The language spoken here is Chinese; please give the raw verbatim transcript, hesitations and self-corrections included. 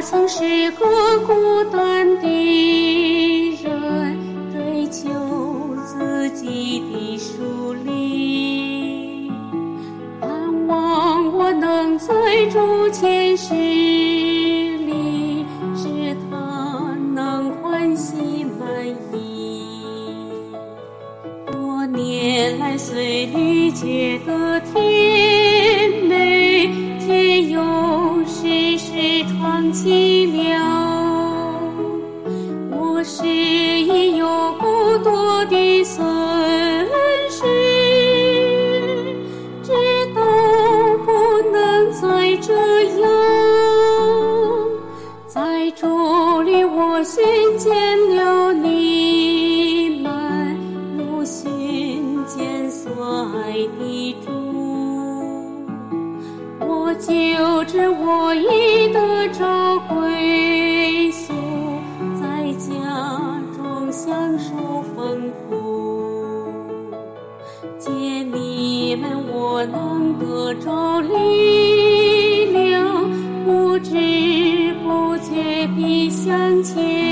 曾是个孤单的人，追求自己的属灵，盼望我能在主前世里，使他能欢喜满意。多年来虽屡觉得甜美，却又时时闯寂寥。我是已有不多的损失，知道不能再这样。在主里我寻见了你们，如寻见所爱的主。我就知我已得着归宿，在家中享受丰富。借你们我能得着力量，不知不觉地向前。